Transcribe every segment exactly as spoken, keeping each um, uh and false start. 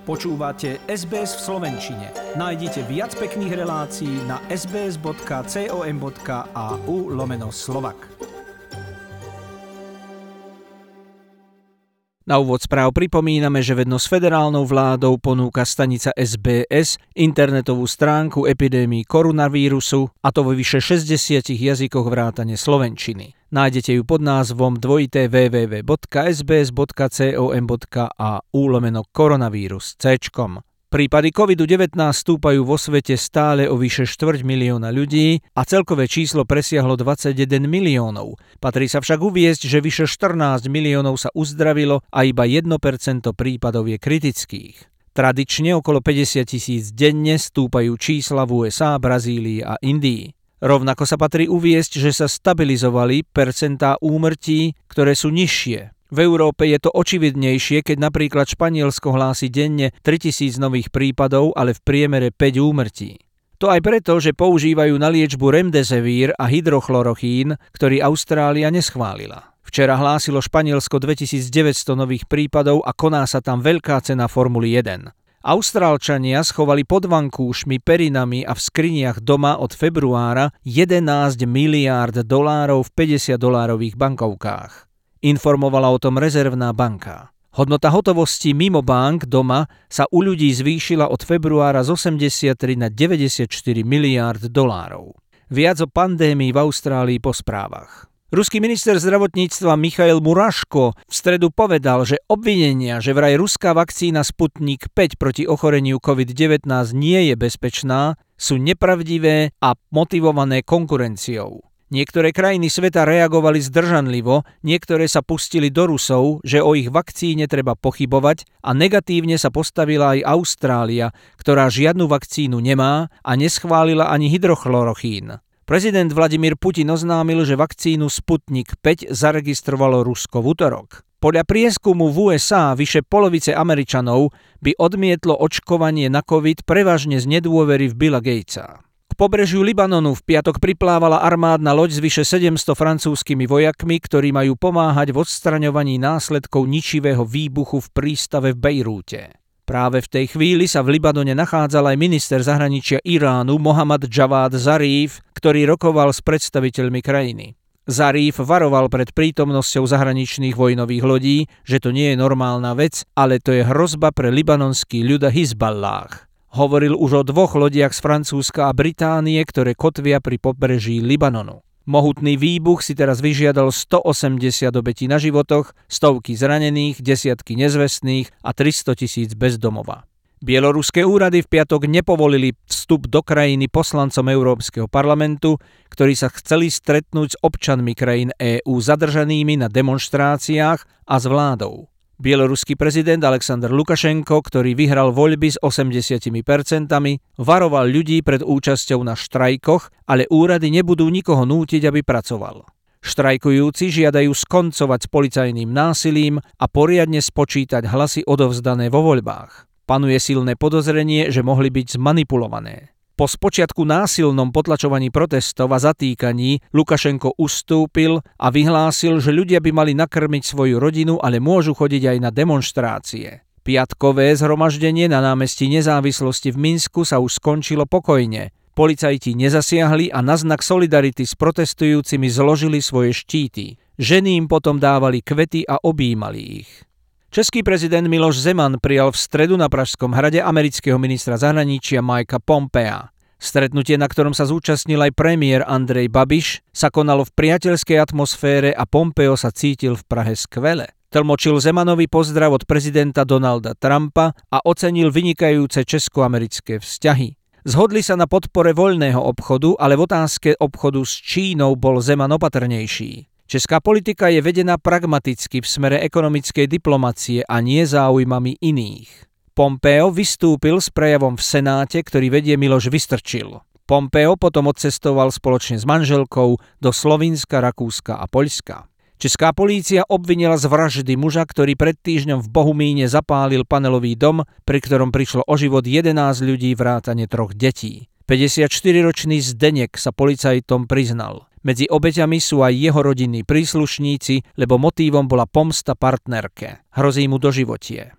Počúvate es bé es v slovenčine. Nájdite viac pekných relácií na sbs.com.au lomeno Slovak. Na úvod správ pripomíname, že vedno s federálnou vládou ponúka stanica es bé es internetovú stránku epidémii koronavírusu, a to vo vyše šesťdesiatich jazykoch vrátane slovenčiny. Nájdete ju pod názvom dvojité w w w bodka s b s bodka com bodka a u lomeno koronavírus céčkom. Prípady kovid devätnásť stúpajú vo svete stále o vyše štvrť milióna ľudí a celkové číslo presiahlo dvadsaťjeden miliónov. Patrí sa však uviesť, že vyše štrnásť miliónov sa uzdravilo a iba jedno percento prípadov je kritických. Tradične okolo päťdesiat tisíc denne stúpajú čísla v ú es á, Brazílii a Indii. Rovnako sa patrí uviesť, že sa stabilizovali percentá úmrtí, ktoré sú nižšie. V Európe je to očividnejšie, keď napríklad Španielsko hlási denne tritisíc nových prípadov, ale v priemere päť úmrtí. To aj preto, že používajú na liečbu remdesivir a hydrochlorochín, ktorý Austrália neschválila. Včera hlásilo Španielsko dvetisícdeväťsto nových prípadov a koná sa tam veľká cena Formuly jeden. Austrálčania schovali pod vankúšmi, perinami a v skriniach doma od februára jedenásť miliárd dolárov v päťdesiatdolárových bankovkách. Informovala o tom rezervná banka. Hodnota hotovosti mimo bank doma sa u ľudí zvýšila od februára z osemdesiattri na deväťdesiatštyri miliárd dolárov. Viac o pandémii v Austrálii po správach. Ruský minister zdravotníctva Michail Muraško v stredu povedal, že obvinenia, že vraj ruská vakcína Sputnik päť proti ochoreniu kovid devätnásť nie je bezpečná, sú nepravdivé a motivované konkurenciou. Niektoré krajiny sveta reagovali zdržanlivo, niektoré sa pustili do Rusov, že o ich vakcíne treba pochybovať, a negatívne sa postavila aj Austrália, ktorá žiadnu vakcínu nemá a neschválila ani hydrochlorochín. Prezident Vladimír Putin oznámil, že vakcínu Sputnik päť zaregistrovalo Rusko v utorok. Podľa prieskumu v ú es á vyše polovice Američanov by odmietlo očkovanie na COVID prevažne z nedôvery v Billa Gatesa. K pobrežiu Libanonu v piatok priplávala armádna loď s vyše sedemsto francúzskymi vojakmi, ktorí majú pomáhať v odstraňovaní následkov ničivého výbuchu v prístave v Bejrúte. Práve v tej chvíli sa v Libanone nachádzal aj minister zahraničia Iránu Mohammad Javad Zarif, ktorý rokoval s predstaviteľmi krajiny. Zarif varoval pred prítomnosťou zahraničných vojnových lodí, že to nie je normálna vec, ale to je hrozba pre libanonský ľud a Hizballáh. Hovoril už o dvoch lodiach z Francúzska a Británie, ktoré kotvia pri pobreží Libanonu. Mohutný výbuch si teraz vyžiadal stoosemdesiat obetí na životoch, stovky zranených, desiatky nezvestných a tristotisíc bez domova. Bieloruské úrady v piatok nepovolili vstup do krajiny poslancom Európskeho parlamentu, ktorí sa chceli stretnúť s občanmi krajín EÚ zadržanými na demonštráciách a s vládou. Bieloruský prezident Alexander Lukašenko, ktorý vyhral voľby s osemdesiat percent, varoval ľudí pred účasťou na štrajkoch, ale úrady nebudú nikoho nútiť, aby pracoval. Štrajkujúci žiadajú skoncovať s policajným násilím a poriadne spočítať hlasy odovzdané vo voľbách. Panuje silné podozrenie, že mohli byť zmanipulované. Po spočiatku násilnom potlačovaní protestov a zatýkaní Lukašenko ustúpil a vyhlásil, že ľudia by mali nakrmiť svoju rodinu, ale môžu chodiť aj na demonštrácie. Piatkové zhromaždenie na námestí Nezávislosti v Minsku sa už skončilo pokojne. Policajti nezasiahli a na znak solidarity s protestujúcimi zložili svoje štíty. Ženy im potom dávali kvety a objímali ich. Český prezident Miloš Zeman prijal v stredu na Pražskom hrade amerického ministra zahraničia Mikea Pompea. Stretnutie, na ktorom sa zúčastnil aj premiér Andrej Babiš, sa konalo v priateľskej atmosfére a Pompeo sa cítil v Prahe skvele. Tlmočil Zemanovi pozdrav od prezidenta Donalda Trumpa a ocenil vynikajúce česko-americké vzťahy. Zhodli sa na podpore voľného obchodu, ale v otázke obchodu s Čínou bol Zeman opatrnejší. Česká politika je vedená pragmaticky v smere ekonomickej diplomacie a nie záujmami iných. Pompeo vystúpil s prejavom v Senáte, ktorý vedie Miloš Vystrčil. Pompeo potom odcestoval spoločne s manželkou do Slovinska, Rakúska a Poľska. Česká polícia obvinila z vraždy muža, ktorý pred týždňom v Bohumíne zapálil panelový dom, pri ktorom prišlo o život jedenásť ľudí vrátane troch detí. päťdesiatštyriročný Zdeněk sa policajtom priznal. Medzi obeťami sú aj jeho rodinní príslušníci, lebo motívom bola pomsta partnerke. Hrozí mu doživotie.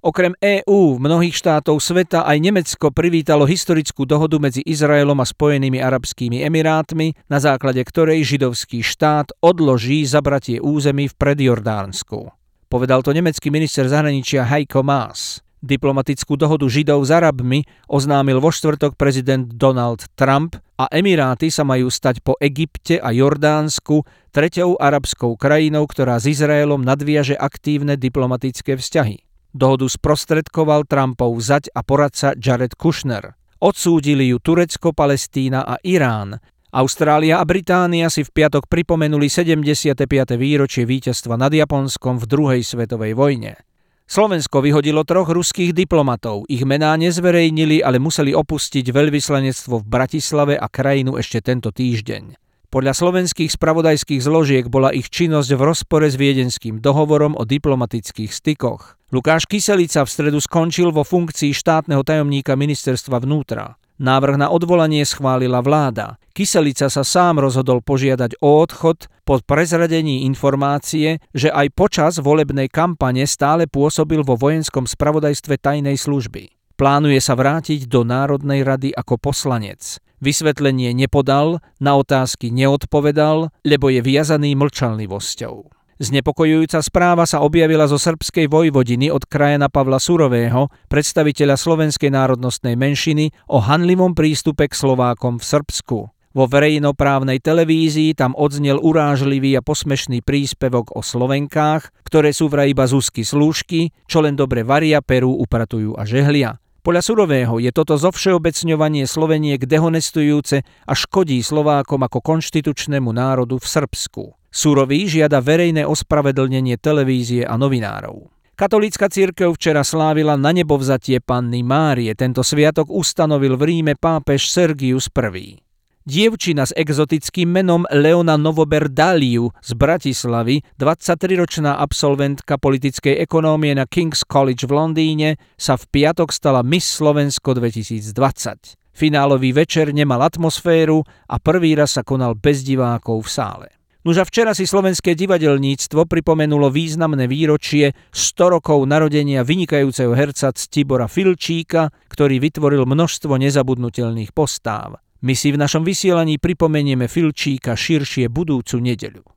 Okrem EÚ, mnohých štátov sveta aj Nemecko privítalo historickú dohodu medzi Izraelom a Spojenými arabskými emirátmi, na základe ktorej židovský štát odloží zabratie území v Predjordánsku. Povedal to nemecký minister zahraničia Heiko Maas. Diplomatickú dohodu Židov s Arabmi oznámil vo štvrtok prezident Donald Trump a Emiráty sa majú stať po Egypte a Jordánsku treťou arabskou krajinou, ktorá s Izraelom nadviaže aktívne diplomatické vzťahy. Dohodu sprostredkoval Trumpov zať a poradca Jared Kushner. Odsúdili ju Turecko, Palestína a Irán. Austrália a Británia si v piatok pripomenuli sedemdesiate piate výročie víťazstva nad Japonskom v druhej svetovej vojne. Slovensko vyhodilo troch ruských diplomatov. Ich mená nezverejnili, ale museli opustiť veľvyslanectvo v Bratislave a krajinu ešte tento týždeň. Podľa slovenských spravodajských zložiek bola ich činnosť v rozpore s Viedenským dohovorom o diplomatických stykoch. Lukáš Kyselica v stredu skončil vo funkcii štátneho tajomníka ministerstva vnútra. Návrh na odvolanie schválila vláda. Kyselica sa sám rozhodol požiadať o odchod po prezradení informácie, že aj počas volebnej kampane stále pôsobil vo vojenskom spravodajstve tajnej služby. Plánuje sa vrátiť do Národnej rady ako poslanec. Vysvetlenie nepodal, na otázky neodpovedal, lebo je viazaný mlčanlivosťou. Znepokojujúca správa sa objavila zo srbskej vojvodiny od krajana Pavla Surového, predstaviteľa slovenskej národnostnej menšiny, o hanlivom prístupe k Slovákom v Srbsku. Vo verejnoprávnej televízii tam odznel urážlivý a posmešný príspevok o Slovenkách, ktoré sú vraj iba zúsky slúžky, čo len dobre varia, perú, upratujú a žehlia. Podľa Surového je toto zovšeobecňovanie Sloveniek dehonestujúce a škodí Slovákom ako konštitučnému národu v Srbsku. Surový žiada verejné ospravedlnenie televízie a novinárov. Katolícka cirkev včera slávila na nebovzatie Panny Márie. Tento sviatok ustanovil v Ríme pápež Sergius I. Dievčina s exotickým menom Leona Novoberdaliu z Bratislavy, dvadsaťtriročná absolventka politickej ekonómie na King's College v Londýne, sa v piatok stala Miss Slovensko dvetisícdvadsať. Finálový večer nemal atmosféru a prvý raz sa konal bez divákov v sále. Nuž a včera si slovenské divadelníctvo pripomenulo významné výročie sto rokov narodenia vynikajúceho herca Ctibora Filčíka, ktorý vytvoril množstvo nezabudnutelných postáv. My si v našom vysielaní pripomenieme Filčíka širšie budúcu nedeľu.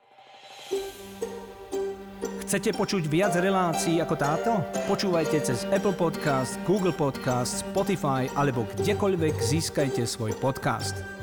Chcete počuť viac relácií ako táto? Počúvajte cez Apple Podcast, Google Podcast, Spotify alebo kdekoľvek získajte svoj podcast.